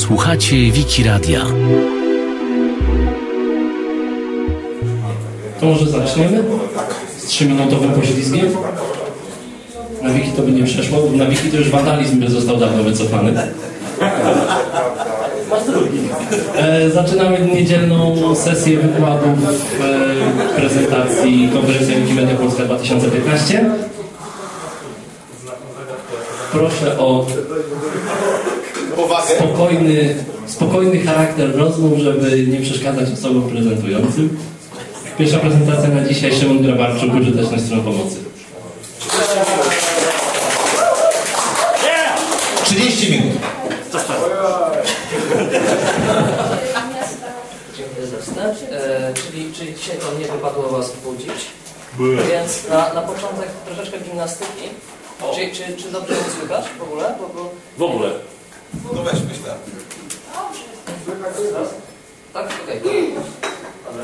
Słuchacie Wiki Radia. To może zaczniemy z 3-minutowym poślizgiem. Na Wiki to by nie przeszło, bo na Wiki to już wandalizm by został dawno wycofany. Zaczynamy niedzielną sesję wykładów prezentacji konferencji Wikimedia Polska 2015. Proszę o spokojny charakter rozmów, żeby nie przeszkadzać osobom prezentującym. Pierwsza prezentacja na dzisiaj: Szymon Grabarczuk, Użyteczność stron pomocy. 30 minut. Dziękuję za wstęp. Czyli dzisiaj to nie wypadło was budzić. Więc na początek troszeczkę gimnastyki. Czy dobrze mnie słychać w ogóle? W ogóle. No weź myślę. Tak? Okej. Dobra.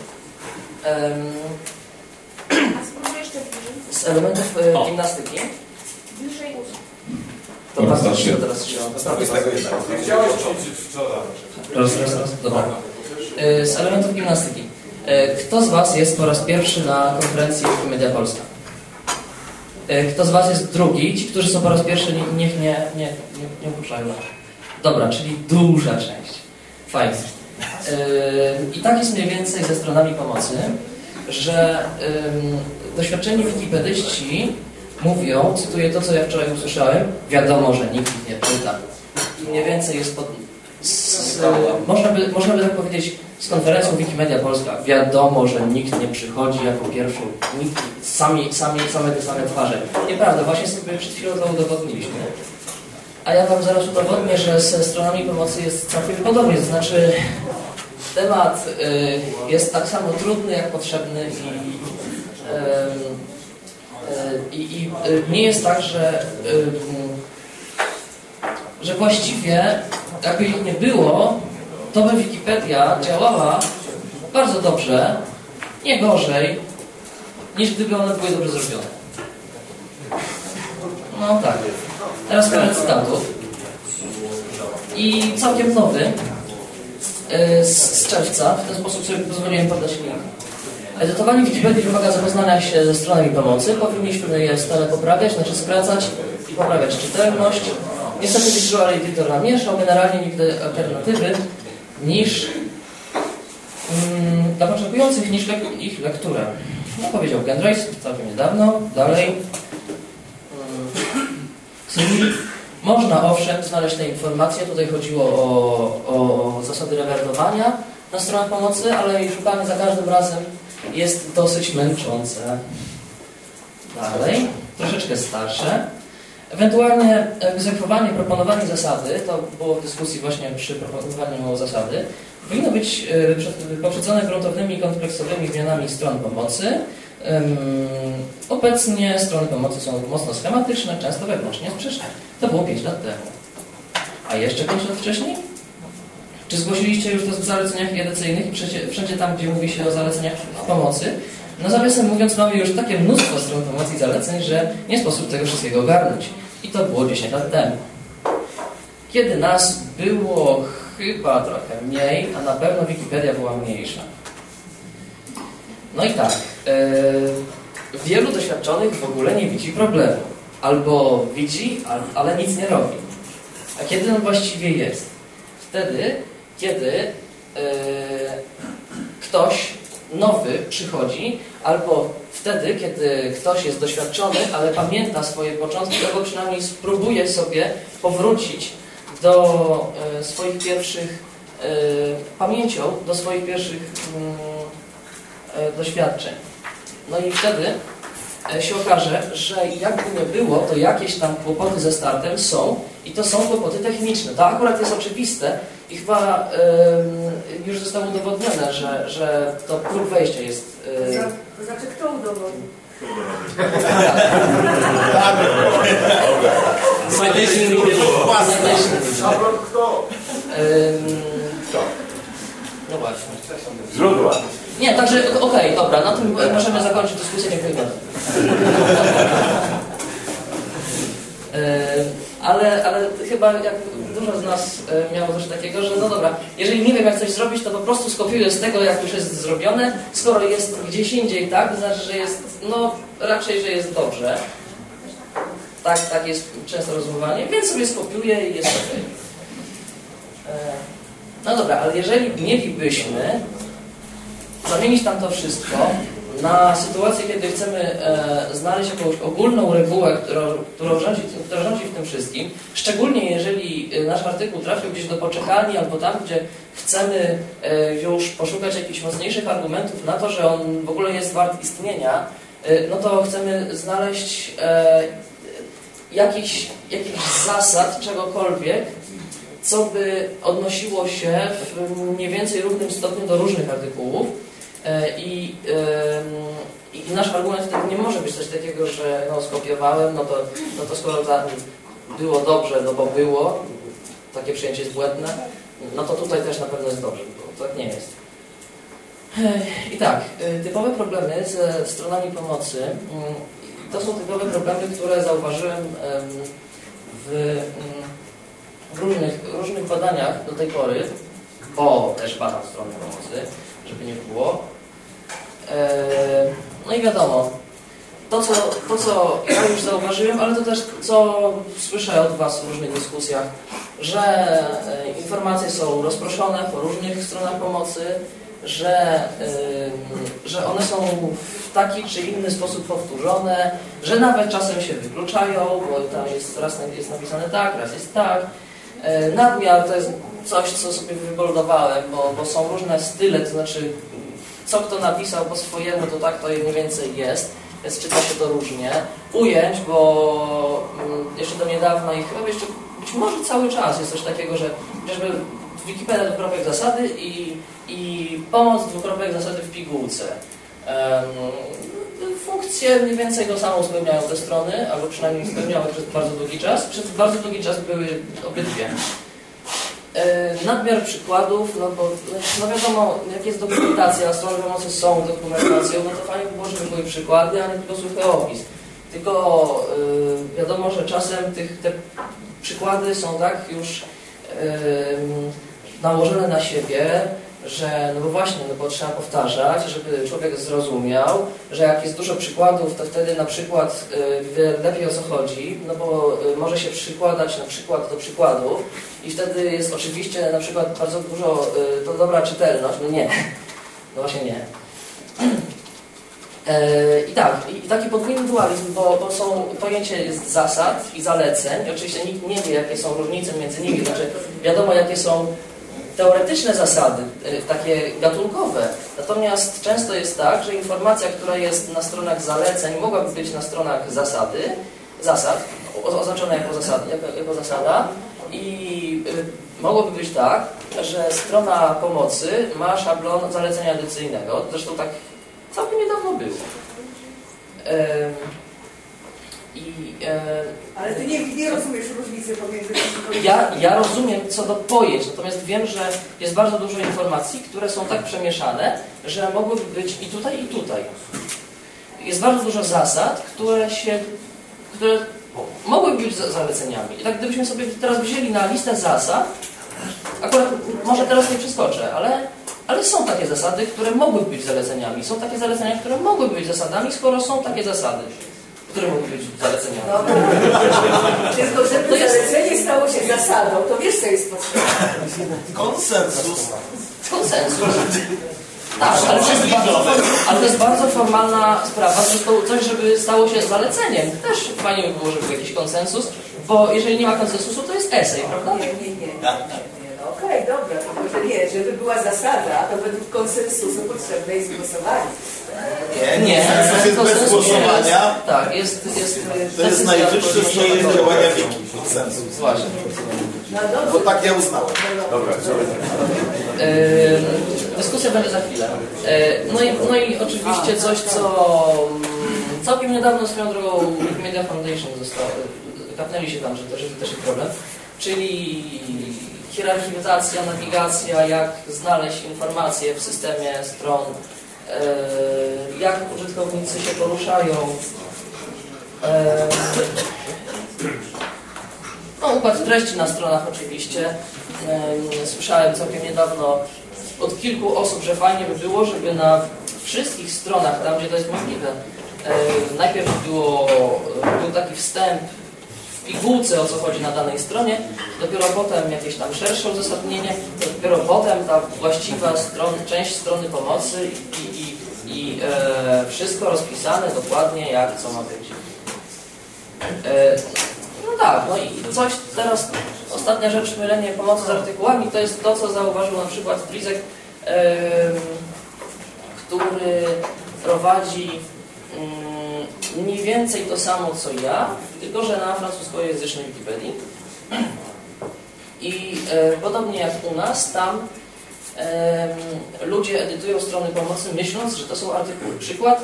A spróbuj jeszcze bliżej. Z elementów gimnastyki. Bliżej ust. To bardzo się teraz trzymam. Chciałeś ćwiczyć wczoraj. Raz. Dobra. Z elementów gimnastyki. Kto z was jest po raz pierwszy na konferencji Wikimedia Polska? Kto z was jest drugi? Ci, którzy są po raz pierwszy, niech nie puszczają. Dobra, czyli duża część. Fajnie. I tak jest mniej więcej ze stronami pomocy, że doświadczeni wikipedyści mówią, cytuję to, co ja wczoraj usłyszałem: wiadomo, że nikt ich nie czyta. I mniej więcej jest można by tak powiedzieć z konferencją Wikimedia Polska. Wiadomo, że nikt nie przychodzi jako pierwszy, same te same twarze. Nieprawda, właśnie sobie przed chwilą to udowodniliśmy. A ja wam zaraz udowodnię, że ze stronami pomocy jest całkiem podobnie. To znaczy temat jest tak samo trudny jak potrzebny i nie jest tak, że właściwie jakby ich nie było, to by Wikipedia działała bardzo dobrze, nie gorzej, niż gdyby one były dobrze zrobione. No tak. Teraz parę cytatów. I całkiem nowy z czerwca, w ten sposób sobie pozwoliłem podać link. Edytowanie Wikipedii wymaga zapoznania się ze stronami pomocy. Powinniśmy je stale poprawiać, znaczy skracać i poprawiać czytelność. Niestety Visual Editor namieszał, generalnie nigdy alternatywy niż dla potrzebujących niż ich lekturę. No, powiedział Gendrace całkiem niedawno. Dalej. Można owszem znaleźć te informacje. Tutaj chodziło o zasady rewertowania na stronach pomocy, ale jej szukanie za każdym razem jest dosyć męczące. Dalej. Troszeczkę starsze. Ewentualnie egzekwowanie, proponowanie zasady, to było w dyskusji właśnie przy proponowaniu zasady, powinno być poprzedzone gruntownymi i kompleksowymi zmianami stron pomocy. Obecnie strony pomocy są mocno schematyczne, często wewnętrznie sprzeczne. To było 5 lat temu. A jeszcze 5 lat wcześniej? Czy zgłosiliście już to w zaleceniach edycyjnych i wszędzie tam, gdzie mówi się o zaleceniach w pomocy? No nawiasem mówiąc, mamy już takie mnóstwo stron pomocy i zaleceń, że nie sposób tego wszystkiego ogarnąć. I to było 10 lat temu. Kiedy nas było chyba trochę mniej, a na pewno Wikipedia była mniejsza. No i tak, wielu doświadczonych w ogóle nie widzi problemu. Albo widzi, ale nic nie robi. A kiedy on właściwie jest? Wtedy, kiedy ktoś nowy przychodzi, albo wtedy, kiedy ktoś jest doświadczony, ale pamięta swoje początki, albo przynajmniej spróbuje sobie powrócić do swoich pierwszych pamięcią, do swoich pierwszych doświadczeń. No i wtedy się okaże, że jakby nie było, to jakieś tam kłopoty ze startem są i to są kłopoty techniczne. To akurat jest oczywiste i chyba już zostało udowodnione, że to próg wejścia jest... To znaczy kto udowodnił? Kto? No właśnie. Źródła. Nie, także okej, dobra, na tym możemy zakończyć dyskusję, dziękuję bardzo. ale chyba jak dużo z nas miało coś takiego, że no dobra, jeżeli nie wiem jak coś zrobić, to po prostu skopiuję z tego, jak już jest zrobione. Skoro jest gdzieś indziej tak, to znaczy, że jest, no raczej, że jest dobrze. Tak jest często rozumowanie, więc sobie skopiuję i jest ok. No dobra, ale jeżeli mielibyśmy zamienić tam to wszystko na sytuację, kiedy chcemy znaleźć jakąś ogólną regułę, która rządzi w tym wszystkim, szczególnie jeżeli nasz artykuł trafił gdzieś do poczekalni albo tam, gdzie chcemy już poszukać jakichś mocniejszych argumentów na to, że on w ogóle jest wart istnienia, no to chcemy znaleźć jakichś zasad, czegokolwiek, co by odnosiło się w mniej więcej równym stopniu do różnych artykułów. I nasz argument wtedy nie może być coś takiego, że no, skopiowałem, no to skoro było dobrze, no bo było, takie przyjęcie jest błędne, no to tutaj też na pewno jest dobrze, bo tak nie jest. I tak, typowe problemy ze stronami pomocy, to są typowe problemy, które zauważyłem w różnych badaniach do tej pory, bo też badam strony pomocy, żeby nie było. No i wiadomo, to co ja już zauważyłem, ale to też co słyszę od Was w różnych dyskusjach, że informacje są rozproszone po różnych stronach pomocy, że one są w taki czy inny sposób powtórzone, że nawet czasem się wykluczają, bo tam raz jest napisane tak, raz jest tak. Nadmiar to jest coś, co sobie wyboldowałem, bo są różne style, to znaczy co kto napisał po swojemu, to tak to mniej więcej jest, więc czyta się to różnie. Ujęć, bo jeszcze do niedawna i chyba jeszcze być może cały czas jest coś takiego, że chociażby Wikipedia dwukropek zasady i pomoc dwukropek zasady w pigułce. Funkcje mniej więcej to samo spełniają te strony, albo przynajmniej spełniały przez bardzo długi czas. Przez bardzo długi czas były obydwie. Nadmiar przykładów, no bo no wiadomo, jak jest dokumentacja, strony pomocy są dokumentacją, no to fajnie by było, żeby były przykłady, a nie tylko suchy opis. Tylko wiadomo, że czasem te przykłady są tak już nałożone na siebie, że no bo właśnie, no bo trzeba powtarzać, żeby człowiek zrozumiał, że jak jest dużo przykładów, to wtedy na przykład wie lepiej o co chodzi, no bo może się przykładać na przykład do przykładów i wtedy jest oczywiście na przykład bardzo dużo, to dobra czytelność, no nie, no właśnie nie. I tak, i taki podwójny dualizm, bo są pojęcie jest zasad i zaleceń, i oczywiście nikt nie wie, jakie są różnice między nimi, znaczy wiadomo, jakie są teoretyczne zasady, takie gatunkowe. Natomiast często jest tak, że informacja, która jest na stronach zaleceń, mogłaby być na stronach zasad, oznaczona jako zasada i mogłoby być tak, że strona pomocy ma szablon zalecenia edycyjnego. Zresztą tak całkiem niedawno było. Ale ty nie rozumiesz różnicy pomiędzy... Ja rozumiem co do pojęć, natomiast wiem, że jest bardzo dużo informacji, które są tak przemieszane, że mogłyby być i tutaj, i tutaj. Jest bardzo dużo zasad, które mogłyby być zaleceniami. I tak gdybyśmy sobie teraz wzięli na listę zasad, akurat może teraz nie przeskoczę, ale są takie zasady, które mogłyby być zaleceniami. Są takie zalecenia, które mogłyby być zasadami, skoro są takie zasady, które mogą być zaleceniami. No, tylko żeby zalecenie stało się zasadą, to wiesz, co jest potrzebne. Konsensus. Tak, ale to jest bardzo formalna sprawa. Zresztą coś, żeby stało się zaleceniem. Też fajnie by było, żeby był jakiś konsensus, bo jeżeli nie ma konsensusu, to jest esej, prawda? Nie. No, okej, dobra, tylko że nie, żeby była zasada, to według konsensusu potrzebne jest głosowanie. Nie, konsensus jest bez głosowania. Tak, jest to jest najwyższe swoje działania wiki. Konsensus. Właśnie. No dobrze. Bo tak ja uznałem. Dobra, dyskusja będzie za chwilę. No i oczywiście coś, co całkiem niedawno swoją drogą Wikimedia Foundation kapnęli się tam, że też jest problem, czyli hierarchizacja, nawigacja, jak znaleźć informacje w systemie stron, jak użytkownicy się poruszają. No, układ treści na stronach oczywiście. Słyszałem całkiem niedawno od kilku osób, że fajnie by było, żeby na wszystkich stronach, tam gdzie to jest możliwe, najpierw był taki wstęp w pigułce, o co chodzi na danej stronie, dopiero potem jakieś tam szersze uzasadnienie, dopiero potem ta właściwa część strony pomocy i wszystko rozpisane dokładnie, jak co ma być. No tak, no i coś teraz, ostatnia rzecz, mylenie pomocy z artykułami, to jest to, co zauważył na przykład Frizek, który prowadzi mniej więcej to samo co ja, tylko że na francuskojęzycznej Wikipedii. I podobnie jak u nas, tam ludzie edytują strony pomocy, myśląc, że to są artykuły. Przykład.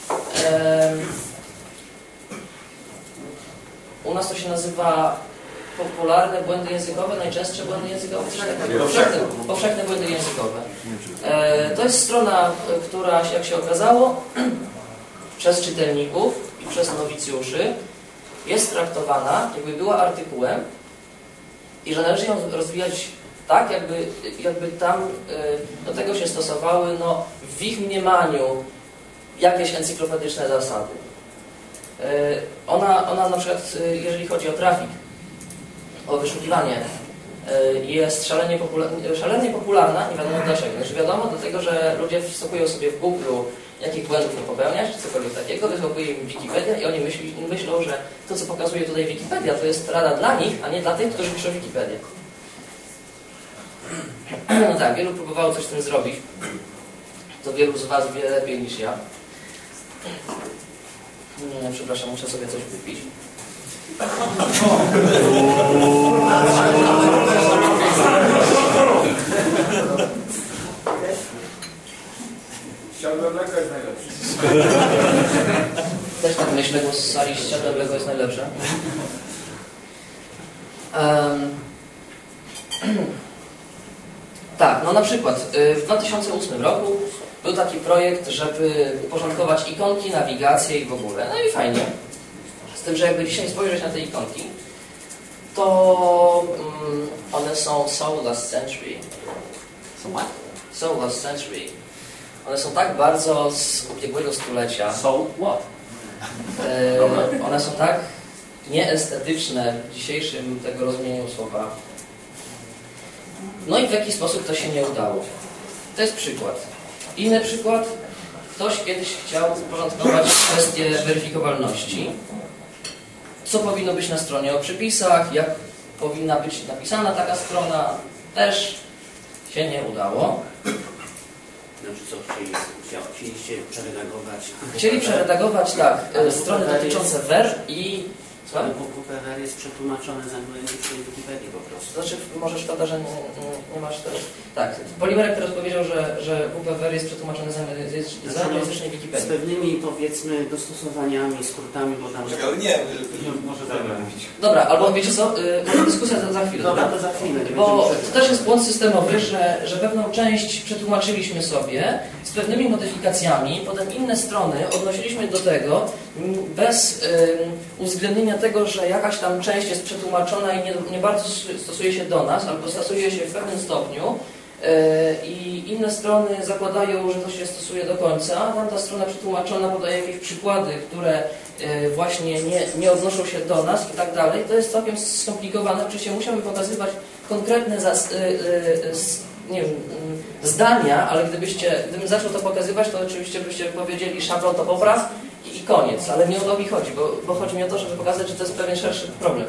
U nas to się nazywa popularne błędy językowe, najczęstsze błędy językowe, powszechne błędy językowe. To jest strona, która, jak się okazało, przez czytelników i przez nowicjuszy jest traktowana, jakby była artykułem i że należy ją rozwijać tak, jakby tam do tego się stosowały w ich mniemaniu jakieś encyklopedyczne zasady. Ona na przykład, jeżeli chodzi o trafik, o wyszukiwanie, jest szalenie popularna, nie wiadomo dlaczego. Znaczy wiadomo dlatego, że ludzie wskakują sobie w Google, jakich błędów nie popełniać, czy cokolwiek takiego, wyskakuje im Wikipedia i oni myślą, że to, co pokazuje tutaj Wikipedia, to jest rada dla nich, a nie dla tych, którzy piszą Wikipedię. No tak, wielu próbowało coś z tym zrobić. To wielu z Was wie lepiej niż ja. Przepraszam, muszę sobie coś wypić. Ściadłem mleko jest najlepsze. Też tak myślę, bo z sali ściadłem mleko jest najlepsze. Tak, no na przykład w 2008 roku był taki projekt, żeby uporządkować ikonki, nawigację i w ogóle. No i fajnie. Z tym, że jakby dzisiaj spojrzeć na te ikonki, to one są so last century. So last century. One są tak bardzo z ubiegłego stulecia. So what? One są tak nieestetyczne w dzisiejszym tego rozumieniu słowa. No i w jaki sposób to się nie udało. To jest przykład. Inny przykład. Ktoś kiedyś chciał uporządkować kwestię weryfikowalności. Co powinno być na stronie o przypisach, jak powinna być napisana taka strona. Też się nie udało. Znaczy co, chcieliście przeredagować? Chcieli przeredagować, tak, strony dotyczące WER i... WPWR jest przetłumaczone z anglojęzycznej Wikipedii po prostu. Znaczy, może szkoda, że nie masz też... Tak, Polimerek teraz powiedział, że WPWR jest przetłumaczony z anglojęzycznej Wikipedii. Z pewnymi, powiedzmy, dostosowaniami, skrótami, bo tam... Ale nie, Może zajmę mówić. Dobra, albo wiecie co, dyskusja za chwilę. Dobra, to za chwilę. Bo to też jest błąd systemowy, że pewną część przetłumaczyliśmy sobie z pewnymi modyfikacjami, potem inne strony odnosiliśmy do tego bez uwzględnienia tego, że jakaś tam część jest przetłumaczona i nie bardzo stosuje się do nas, albo stosuje się w pewnym stopniu i inne strony zakładają, że to się stosuje do końca, a tamta strona przetłumaczona podaje jakieś przykłady, które właśnie nie odnoszą się do nas i tak dalej. To jest całkiem skomplikowane. Oczywiście musiałbym pokazywać konkretne nie wiem, zdania, ale gdybym zaczął to pokazywać, to oczywiście byście powiedzieli szablon to popraw i koniec, ale nie o to mi chodzi, bo chodzi mi o to, żeby pokazać, że to jest pewien szerszy problem.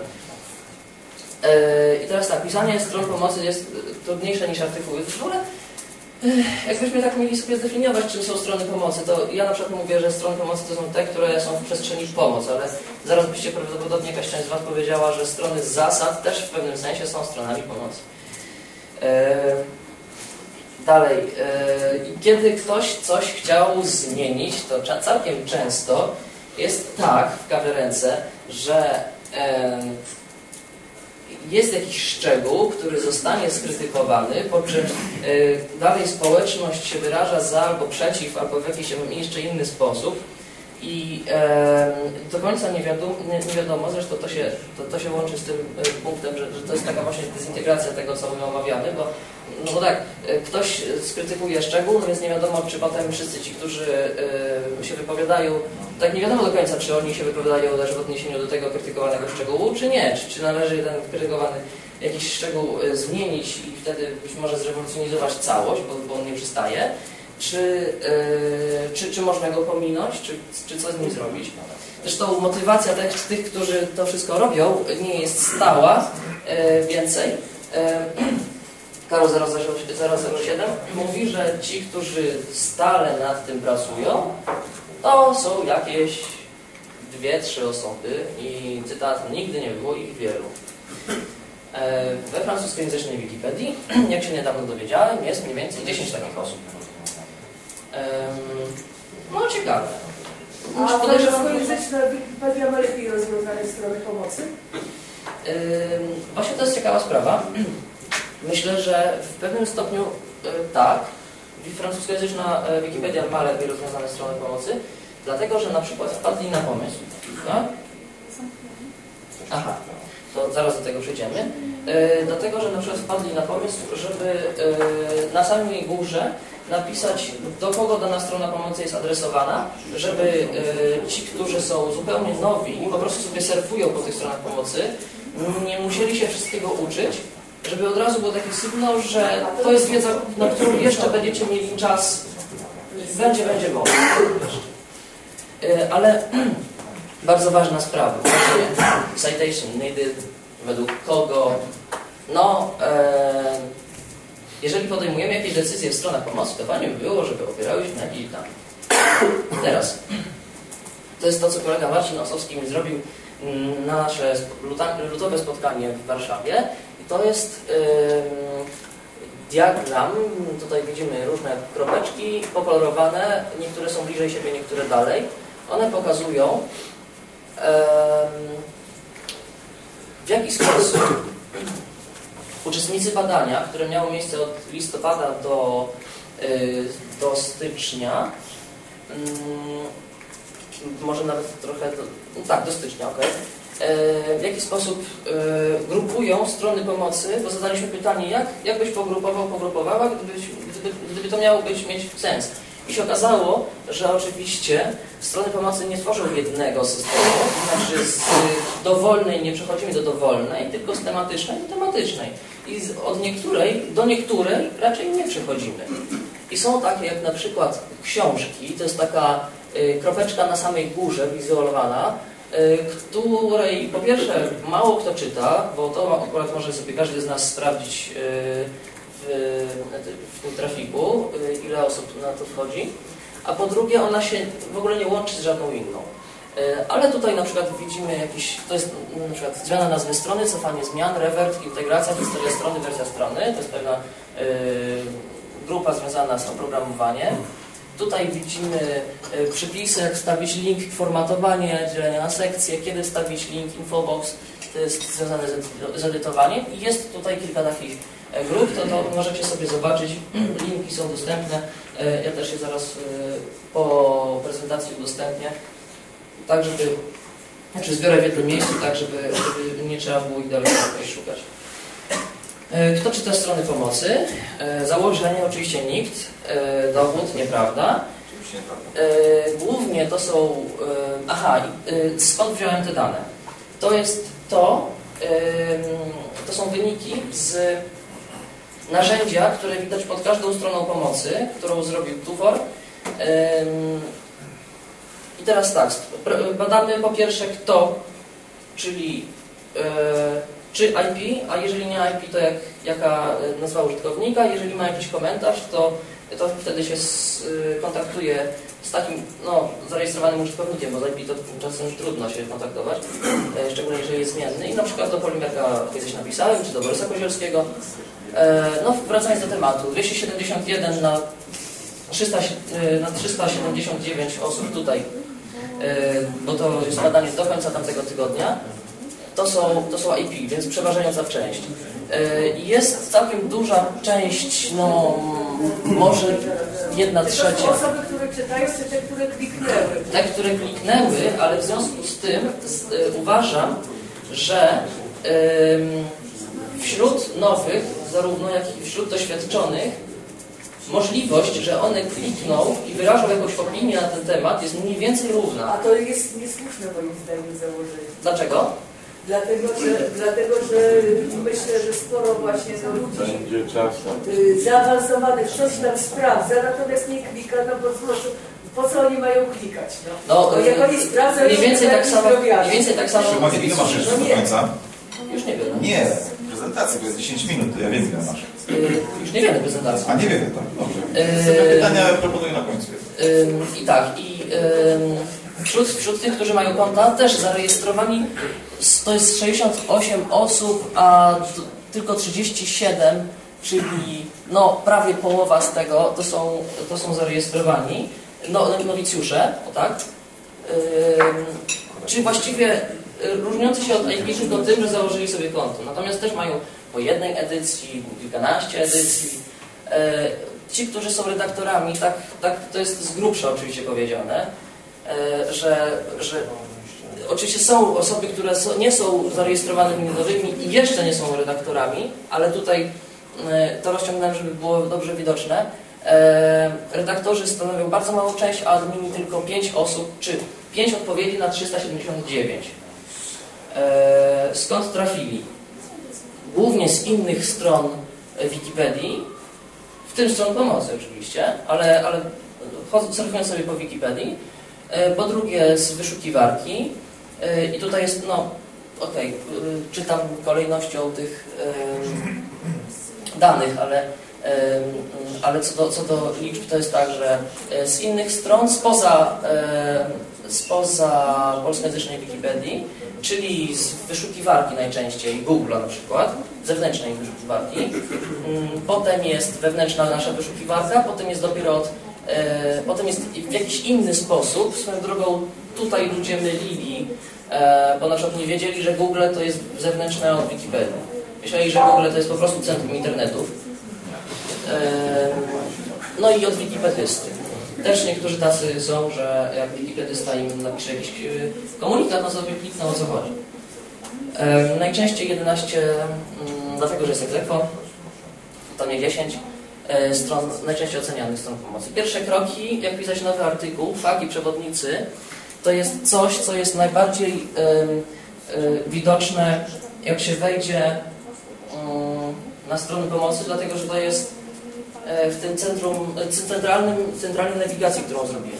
I teraz tak, pisanie stron pomocy jest trudniejsze niż artykuły. W ogóle, jakbyśmy tak mieli sobie zdefiniować, czym są strony pomocy, to ja na przykład mówię, że strony pomocy to są te, które są w przestrzeni pomoc, ale zaraz byście prawdopodobnie jakaś część z Was powiedziała, że strony z zasad też w pewnym sensie są stronami pomocy. Dalej, kiedy ktoś coś chciał zmienić, to całkiem często jest tak w kawiarence, że jest jakiś szczegół, który zostanie skrytykowany, po czym dalej społeczność się wyraża za albo przeciw, albo w jakiś jeszcze inny sposób. I do końca nie wiadomo, zresztą to się łączy z tym punktem, że to jest taka właśnie dezintegracja tego, co my omawiamy, bo no tak, ktoś skrytykuje szczegół, no więc nie wiadomo, czy potem wszyscy ci, którzy się wypowiadają, tak nie wiadomo do końca, czy oni się wypowiadają też w odniesieniu do tego krytykowanego szczegółu, czy nie, czy należy ten krytykowany jakiś szczegół zmienić i wtedy być może zrewolucjonizować całość, bo on nie przystaje, czy można go pominąć, czy co z nim zrobić. Zresztą motywacja tych, którzy to wszystko robią, nie jest stała więcej. Karol 007 mówi, że ci, którzy stale nad tym pracują, to są jakieś 2-3 osoby i cytat, nigdy nie było ich wielu. We francuskojęzycznej Wikipedii, jak się niedawno dowiedziałem, jest mniej więcej 10 takich osób. No ciekawe. A francuskojęzyczna Wikipedia ma lepiej rozwiązane strony pomocy? Właśnie to jest ciekawa sprawa. Myślę, że w pewnym stopniu tak. Francuskojęzyczna Wikipedia ma lepiej rozwiązane strony pomocy, dlatego że na przykład wpadli na pomysł. Tak? Aha, to zaraz do tego przejdziemy. Dlatego, że na przykład wpadli na pomysł, żeby na samej górze napisać, do kogo dana strona pomocy jest adresowana, żeby ci, którzy są zupełnie nowi i po prostu sobie surfują po tych stronach pomocy, nie musieli się wszystkiego uczyć, żeby od razu był taki sygnał, że to jest wiedza, na którą jeszcze będziecie mieli czas, będzie wolno. Ale bardzo ważna sprawa, właśnie citation needed, według kogo, no, jeżeli podejmujemy jakieś decyzje w stronach pomocy, to fajnie by było, żeby opierały się na jakiejś danej. Teraz, to jest to, co kolega Marcin Osowski mi zrobił na nasze lutowe spotkanie w Warszawie. I to jest diagram, tutaj widzimy różne kropeczki pokolorowane, niektóre są bliżej siebie, niektóre dalej. One pokazują, w jaki sposób uczestnicy badania, które miało miejsce od listopada do stycznia, może nawet trochę, do stycznia, ok. W jaki sposób grupują strony pomocy, bo zadaliśmy pytanie, jak byś pogrupowała, gdyby to miało mieć sens. I się okazało, że oczywiście strony pomocy nie tworzą jednego systemu, to znaczy z dowolnej nie przechodzimy do dowolnej, tylko z tematycznej do tematycznej. I od niektórej do niektórej raczej nie przechodzimy. I są takie jak na przykład książki, to jest taka kropeczka na samej górze wizualizowana, której po pierwsze mało kto czyta, bo to akurat może sobie każdy z nas sprawdzić w tym trafiku, ile osób na to wchodzi, a po drugie ona się w ogóle nie łączy z żadną inną. Ale tutaj na przykład widzimy to jest na przykład zmiana nazwy strony, cofanie zmian, rewert, integracja, historia strony, wersja strony, to jest pewna grupa związana z oprogramowaniem. Tutaj widzimy przypisy, jak wstawić link, formatowanie, dzielenie na sekcje, kiedy wstawić link, infobox, to jest związane z edytowaniem. I jest tutaj kilka takich grup, to możecie sobie zobaczyć, linki są dostępne, ja też je zaraz po prezentacji udostępnię, tak żeby, zbiorę w jednym miejscu, tak żeby nie trzeba było ich dalej szukać. Kto czyta strony pomocy? Założenie oczywiście nikt, dowód nieprawda. Głównie to są... skąd wziąłem te dane? To są wyniki z narzędzia, które widać pod każdą stroną pomocy, którą zrobił Tufor. I teraz tak, badamy po pierwsze kto, czyli czy IP, a jeżeli nie IP, to jaka nazwa użytkownika. Jeżeli ma jakiś komentarz, to wtedy się kontaktuje z takim zarejestrowanym użytkownikiem, bo z IP to czasem trudno się kontaktować, szczególnie jeżeli jest zmienny. I na przykład do Polimerka kiedyś napisałem, czy do Borysa Kozielskiego. Wracając do tematu, 271 na 379 osób tutaj, bo to jest badanie do końca tamtego tygodnia. To są IP, więc przeważająca część. Jest całkiem duża część, może 1/3. To są osoby, które czytają, czy te, które kliknęły? Te, które kliknęły, ale w związku z tym uważam, że wśród nowych, zarówno jak i wśród doświadczonych, możliwość, że one klikną i wyrażą jakąś opinię na ten temat jest mniej więcej równa. A to jest niesłuszne moim zdaniem założenie. Dlaczego? Dlatego, że myślę, że sporo właśnie ludzi zaawansowanych coś tam sprawdza, natomiast nie klika, no bo po co oni mają klikać? No, jak oni sprawdzają, mniej więcej tak samo. Szymon, ile masz jeszcze do końca? Już nie wiem. Nie, prezentacja, to jest 10 minut, to ja wiem ile masz. Już nie wiemy prezentacji. A nie wiem, tak, dobrze. Pytania proponuję na końcu. Wśród tych, którzy mają konta, też zarejestrowani to jest 68 osób, a tylko 37, czyli no, prawie połowa z tego to są zarejestrowani nowicjusze, tak? Czyli właściwie różniący się od IP tylko tym, że założyli sobie konto. Natomiast też mają po jednej edycji, kilkanaście edycji. Ci, którzy są redaktorami, tak to jest z grubsza oczywiście powiedziane, że oczywiście są osoby, które nie są zarejestrowanymi nowymi i jeszcze nie są redaktorami, ale tutaj to rozciągnąłem, żeby było dobrze widoczne. Redaktorzy stanowią bardzo małą część, a admini tylko 5 osób, czy 5 odpowiedzi na 379. Skąd trafili? Głównie z innych stron Wikipedii, w tym stron pomocy oczywiście, ale surfując sobie po Wikipedii. Po drugie z wyszukiwarki i tutaj jest, czytam kolejnością tych danych, ale co do liczb to jest tak, że z innych stron, spoza polskojęzycznej Wikipedii, czyli z wyszukiwarki najczęściej, Google'a na przykład, zewnętrznej wyszukiwarki, potem jest wewnętrzna nasza wyszukiwarka, potem jest dopiero potem jest w jakiś inny sposób, swoją drogą tutaj ludzie mylili, bo na przykład nie wiedzieli, że Google to jest zewnętrzne od Wikipedii. Myśleli, że Google to jest po prostu centrum internetów. No i od wikipedysty. Też niektórzy tacy są, że jak wikipedysta im napisze jakiś komunikat, no sobie klikną o co chodzi. Najczęściej 11, dlatego że jest egzekwo, to nie 10. Stron, najczęściej ocenianych stron pomocy. Pierwsze kroki, jak pisać nowy artykuł, faki, przewodnicy, to jest coś, co jest najbardziej widoczne, jak się wejdzie na stronę pomocy, dlatego że to jest w tym centralnej nawigacji, którą zrobiłem.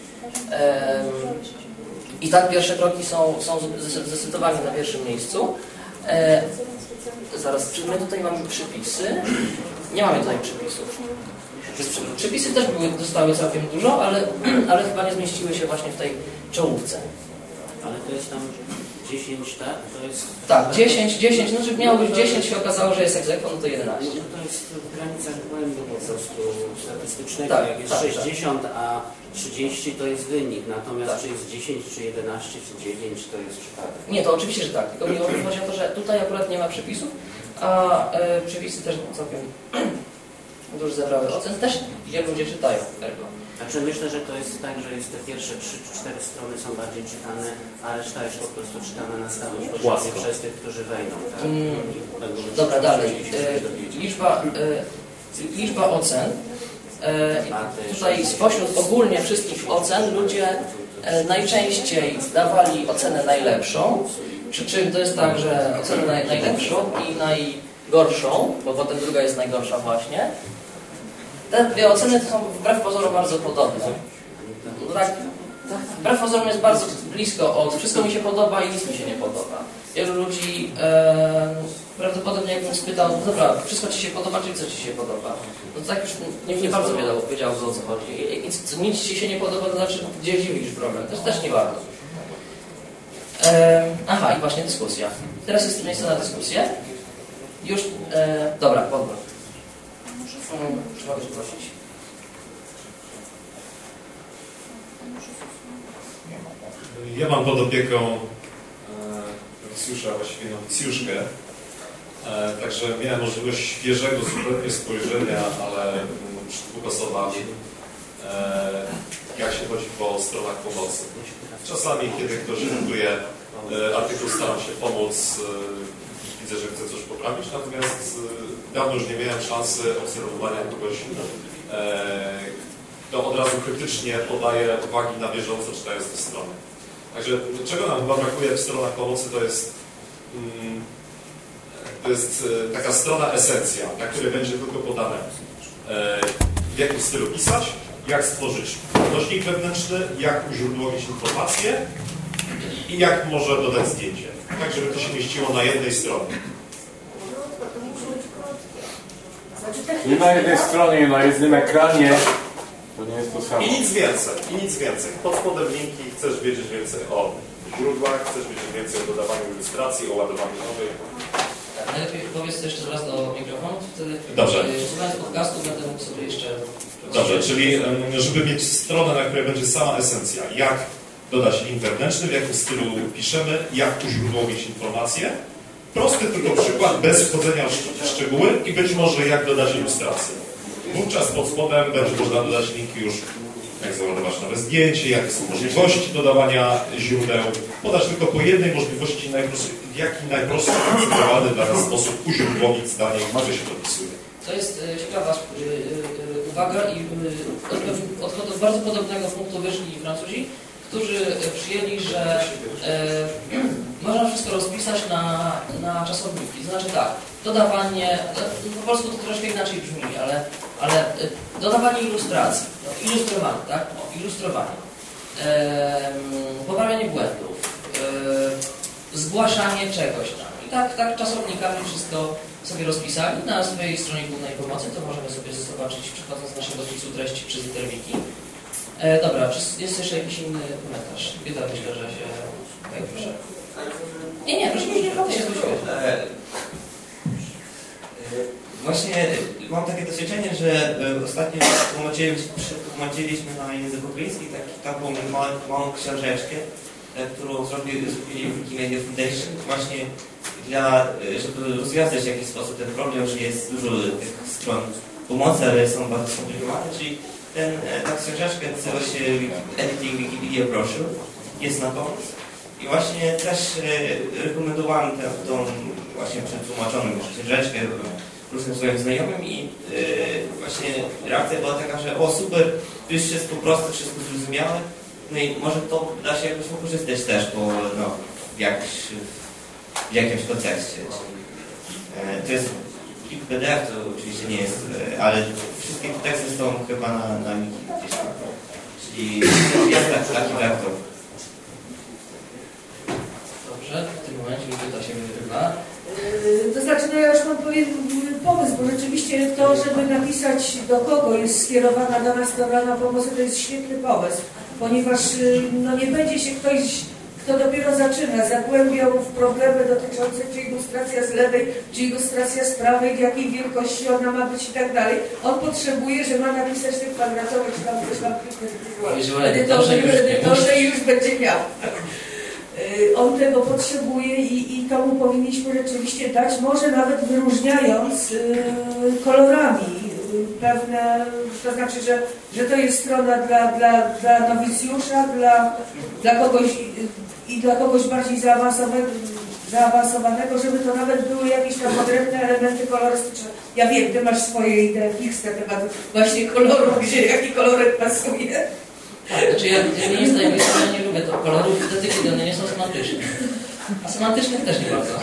I tak pierwsze kroki są zdecydowanie na pierwszym miejscu. Zaraz, czy my tutaj mamy przypisy? Nie mamy tutaj przypisów. Przypisy też dostały całkiem dużo, ale chyba nie zmieściły się właśnie w tej czołówce. Ale to jest tam 10, tak? To jest... Tak, 10, znaczy miało być 10, się okazało, że jest egzekwo, no to 11. No to jest w granicach błędu po prostu statystycznego. Tak, jak jest tak, 60, a 30 to jest wynik, natomiast tak. czy jest 10, czy 11, czy 9 to jest przypadek. Nie, to oczywiście, że tak, tylko mi chodzi o to, że tutaj akurat nie ma przepisów, a przepisy też całkiem dużo zebrały ocen, też gdzie ludzie czytają ergo. Znaczy myślę, że to jest tak, że jest te pierwsze 3-4 strony są bardziej czytane, a reszta jest po prostu czytana na stałe przez tych, którzy wejdą. Tak? Dobra, dalej. Liczba ocen. Tutaj spośród ogólnie wszystkich ocen ludzie najczęściej dawali ocenę najlepszą, przy czym to jest tak, że ocenę najlepszą i najgorszą, bo potem druga jest najgorsza właśnie. Te dwie oceny są wbrew pozorom bardzo podobne. No tak, wbrew pozorom jest bardzo blisko od wszystko mi się podoba i nic mi się nie podoba. Wielu ludzi prawdopodobnie jakbym spytał, no dobra, wszystko Ci się podoba, czyli co Ci się podoba? No to tak już nie bardzo wiedział o co chodzi. I nic Ci się nie podoba, to znaczy gdzie widzisz problem? Też nie bardzo. Aha, i właśnie dyskusja. Teraz jest miejsce na dyskusję. Już, dobra, podwrót. Czy mogę prosić? Ja mam pod opieką nowicjusza, właściwie nowicjuszkę, także miałem możliwość świeżego zupełnie spojrzenia, ale przed 2 osobami jak się chodzi po stronach pomocy. Czasami, kiedy ktoś dyktuje artykuł, staram się pomóc, widzę, że chce coś poprawić, natomiast dawno już nie miałem szansy obserwowania kogoś, kto od razu krytycznie podaje uwagi na bieżąco, czytając te strony. Także czego nam chyba brakuje w stronach pomocy, to jest taka strona esencja, na której będzie tylko podane, w jakim stylu pisać, jak stworzyć nośnik wewnętrzny, jak uźródłowić informacje i jak może dodać zdjęcie. Tak, żeby to się mieściło na jednej stronie. Nie na jednej stronie, na jednym ekranie. To nie jest to samo. I nic więcej. Pod spodem linki, chcesz wiedzieć więcej o źródłach, chcesz wiedzieć więcej o dodawaniu ilustracji, o ładowaniu nowej. Najlepiej powiedz to jeszcze raz do mikrofonu, wtedy słuchając podcastu będę mógł sobie jeszcze... Dobrze, czyli żeby mieć stronę, na której będzie sama esencja, jak dodać link wewnętrzny, w jakim stylu piszemy, jak uźródłowić informacje. Prosty tylko przykład, bez wchodzenia w szczegóły i być może jak dodać ilustrację. Wówczas pod spodem będzie można dodać linki już, jak załadować nowe zdjęcie, jakie są możliwości dodawania źródeł. Podać tylko po jednej możliwości, w jaki najprostszy koncentrowany dla nas sposób uźródłowić zdanie, które się dopisuje. To jest ciekawa uwaga i od bardzo podobnego punktu wyszli Francuzi, którzy przyjęli, że można wszystko rozpisać na czasowniki. Znaczy tak, dodawanie, po polsku to troszkę inaczej brzmi, ale dodawanie ilustracji, ilustrowanie, tak? Ilustrowanie, poprawianie błędów, zgłaszanie czegoś tam. I tak czasownikami wszystko sobie rozpisali. Na swojej stronie głównej pomocy to możemy sobie zobaczyć, przechodząc z naszego wpisu treści przez Interwiki. Dobra, czy jest jeszcze jakiś inny komentarz? Wieta, myślę, że się... Tak, proszę. Nie, proszę, ty się zwróciłeś. Właśnie mam takie doświadczenie, że ostatnio tłumaczyliśmy na język ukraiński taką małą książeczkę, którą zrobili Wikimedia Foundation właśnie żeby rozwiązać w jakiś sposób ten problem, że jest dużo tych stron pomocy, ale są bardzo skomplikowane, czyli ta książeczka nazywa się Editing Wikipedia Brochure, jest na pomoc. I właśnie też rekomendowałem tą właśnie przetłumaczoną książeczkę różnym swoim znajomym i właśnie reakcja była taka, że o super, to jest wszystko proste, wszystko zrozumiałe, no i może to da się jakoś wykorzystać też, bo no, w jakimś kontekście. To jest plik PDF, to oczywiście nie jest, ale wszystkie teksty są chyba na wiki gdzieś tam. Czyli jest taki wektor. Dobrze, w tym momencie Wikita się wygrywa. To znaczy, no ja już mam pewien pomysł, bo rzeczywiście to, żeby napisać do kogo jest skierowana dana strona pomocy, to jest świetny pomysł, ponieważ no, nie będzie się ktoś, kto dopiero zaczyna, zagłębiał w problemy dotyczące czy ilustracja z lewej, czy ilustracja z prawej, w jakiej wielkości ona ma być i tak dalej. On potrzebuje, że ma napisać te kwadratowe, czy tam coś tam edytorze i już będzie miał. On tego potrzebuje i to mu powinniśmy rzeczywiście dać, może nawet wyróżniając kolorami pewne, to znaczy, że to jest strona dla nowicjusza, dla kogoś i dla kogoś bardziej zaawansowanego, żeby to nawet były jakieś tam odrębne elementy kolorystyczne. Ja wiem, ty masz swoje idee fixe na temat właśnie koloru, gdzie jaki kolorek pasuje. Tak, znaczy ja nie jest tajemnicą, ja nie lubię to kolorów wtedy, kiedy one nie są semantyczne. A semantycznych też nie bardzo.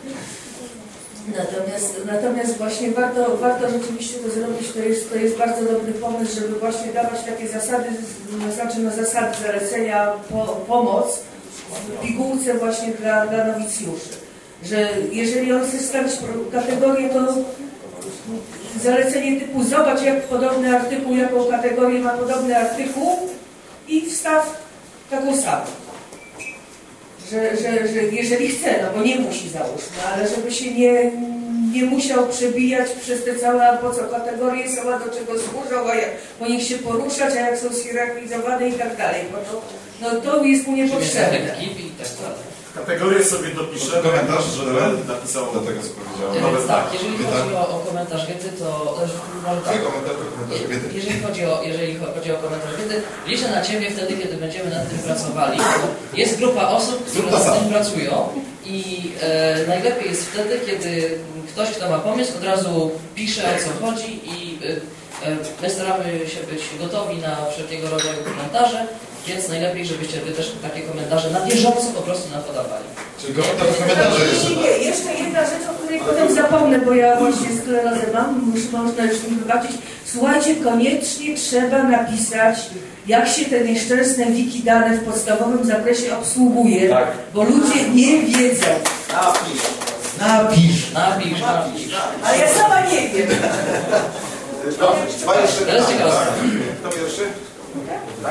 Natomiast właśnie warto rzeczywiście to zrobić, to jest bardzo dobry pomysł, żeby właśnie dawać takie zasady, znaczy na zasady zalecenia pomoc w pigułce właśnie dla nowicjuszy. Że jeżeli on chce stawić kategorię, to zalecenie typu zobacz jak podobny artykuł, jaką kategorię ma podobny artykuł i wstaw taką samą. Że jeżeli chce, no bo nie musi załóżmy, ale żeby się nie musiał przebijać przez te całe, po co kategorie są, a do czego służą, a jak po nich się poruszać, a jak są zhierarchizowane i tak dalej, bo to jest mu niepotrzebne. Kategorię sobie dopiszę. Komentarz, że napisał do tego, co powiedziałem. Tak, jeżeli chodzi o komentarz wiedzy, to może tak. Jeżeli chodzi o komentarz wiedzy, liczę na Ciebie wtedy, kiedy będziemy nad tym pracowali. Jest grupa osób, które nad tym pracują i najlepiej jest wtedy, kiedy ktoś, kto ma pomysł, od razu pisze, o co chodzi i my staramy się być gotowi na wszelkiego rodzaju komentarze, więc najlepiej, żebyście Wy też takie komentarze na bieżąco po prostu nam podawali. Czyli komentarze jeszcze. Nie, jeszcze jedna rzecz, o której potem zapomnę, bo ja właśnie sklerozę mam, można już mi wybaczyć. Słuchajcie, koniecznie trzeba napisać, jak się te nieszczęsne wiki dane w podstawowym zakresie obsługuje, tak. Bo ludzie nie wiedzą. Napisz. Ale ja sama nie wiem. Kto pierwszy? Tak.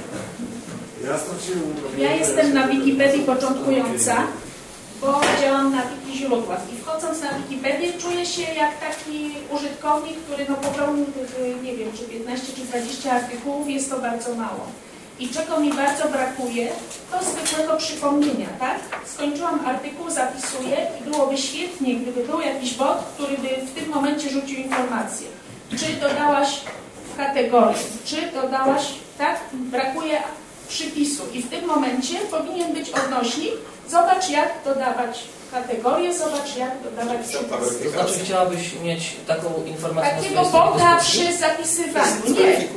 Ja jestem na Wikipedii początkująca, bo działam na wiki źródłach i wchodząc na Wikipedię czuję się jak taki użytkownik, który popełnił tych, nie wiem, czy 15 czy 20 artykułów, jest to bardzo mało. I czego mi bardzo brakuje, to zwykłego przypomnienia, tak? Skończyłam artykuł, zapisuję i byłoby świetnie, gdyby był jakiś bot, który by w tym momencie rzucił informację. Czy dodałaś kategorię, czy dodałaś, tak? Brakuje przypisu i w tym momencie powinien być odnośnik. Zobacz, jak dodawać kategorię, zobacz, jak dodawać przypis. To znaczy chciałabyś mieć taką informację... Takiego bota przy zapisywaniu. Nie.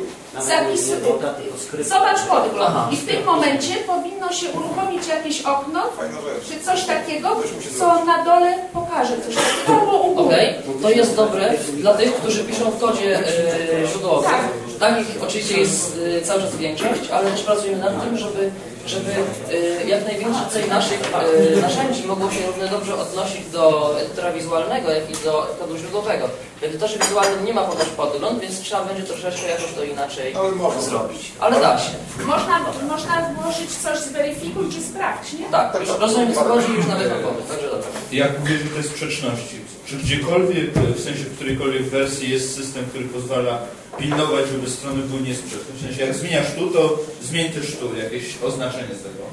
Zobacz podgląd. I w tym momencie powinno się uruchomić jakieś okno, czy coś takiego, co na dole pokaże coś takiego, albo u góry. Okej, to jest dobre dla tych, którzy piszą w kodzie źródłowym. Takich oczywiście jest cały czas większość, ale też pracujemy nad tym, żeby jak najwięcej naszych narzędzi mogło się równie dobrze odnosić do edytora wizualnego, jak i do kodu źródłowego. W edytorze wizualnym nie ma podać podgląd, więc trzeba będzie troszeczkę jakoś to inaczej zrobić. Ale da się. Można włożyć coś zweryfikuj czy sprawdź, nie? Tak, rozumiem co chodzi już nawet mam pomysł, także dobra. Jak mówisz o tej sprzeczności, czy gdziekolwiek, w sensie w którejkolwiek wersji jest system, który pozwala pilnować, żeby strony były niesprzeczne? W sensie jak zmieniasz tu, to zmień też tu jakieś oznaczenie z tego.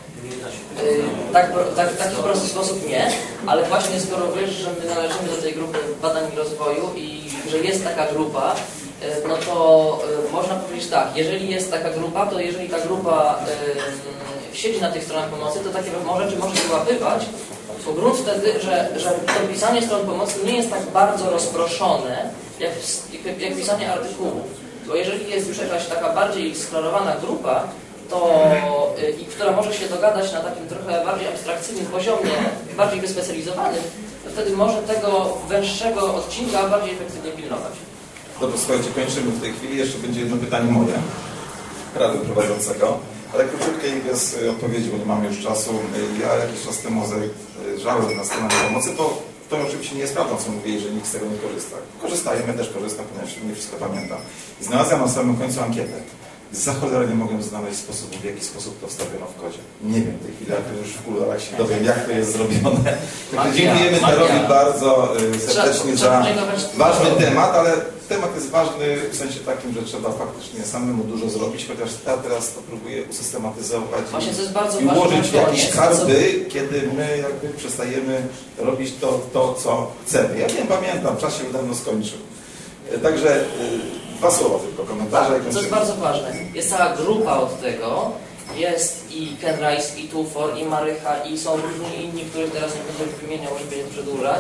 W taki prosty sposób nie, ale właśnie skoro wiesz, że my należymy do tej grupy badań i rozwoju i że jest taka grupa, no to można powiedzieć tak, jeżeli jest taka grupa, to jeżeli ta grupa siedzi na tych stronach pomocy, to takie rzeczy może wyłapywać, bo grunt wtedy, że to pisanie stron pomocy nie jest tak bardzo rozproszone, jak pisanie artykułów. Bo jeżeli jest już jakaś taka bardziej sklarowana grupa, i która może się dogadać na takim trochę bardziej abstrakcyjnym poziomie, bardziej wyspecjalizowanym, to wtedy może tego węższego odcinka bardziej efektywnie pilnować. Dobrze, słuchajcie, kończymy w tej chwili. Jeszcze będzie jedno pytanie moje, rady prowadzącego, ale króciutkie i bez odpowiedzi, bo nie mamy już czasu. Ja jakiś czas temu zajrzałem na stronę pomocy, bo to oczywiście nie jest prawdą, co mówili, że nikt z tego nie korzysta. Korzystają, ja też korzystam, ponieważ nie wszystko pamiętam. I znalazłem na samym końcu ankietę. Za cholerę nie mogłem znaleźć sposobu, w jaki sposób to wstawiono w kodzie. Nie wiem w tej chwili, ale już w kuluarach się dowiem, jak to jest zrobione. Dziękujemy Darowi bardzo serdecznie za ważny temat, ale temat jest ważny w sensie takim, że trzeba faktycznie samemu dużo zrobić, chociaż ja teraz to próbuję usystematyzować i ułożyć w jakieś karty, kiedy my jakby przestajemy robić to, co chcemy. Ja wiem, pamiętam, czas się dawno skończył. Także 2 słowa tylko, komentarze. Tak, to jest bardzo ważne. Jest cała grupa od tego. Jest i Ken Rice, i Tufor, i Marycha, i są różni inni, których teraz nie będę wymieniał, żeby nie przedłużać.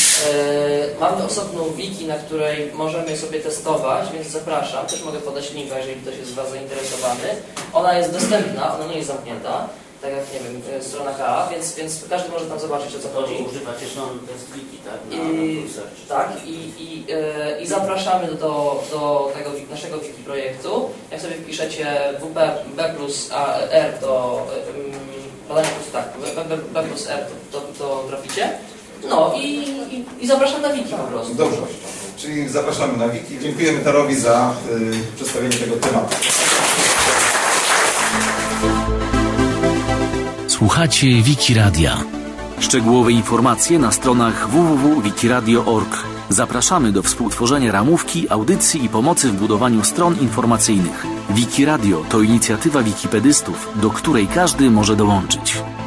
Mamy osobną wiki, na której możemy sobie testować, więc zapraszam. Też mogę podać linka, jeżeli ktoś jest z Was zainteresowany. Ona jest dostępna, ona nie jest zamknięta. Tak jak, nie wiem, strona KA, więc każdy może tam zobaczyć, o co chodzi. Używacie test wiki, tak? Tak, i zapraszamy do tego naszego wiki projektu. Jak sobie wpiszecie B plus R, to badanie B plus R, to traficie. No i zapraszam na wiki po prostu. Dobrze, czyli zapraszamy na wiki. Dziękujemy Darowi za przedstawienie tego tematu. Słuchacie Wikiradia. Szczegółowe informacje na stronach www.wikiradio.org. Zapraszamy do współtworzenia ramówki, audycji i pomocy w budowaniu stron informacyjnych. Wikiradio to inicjatywa wikipedystów, do której każdy może dołączyć.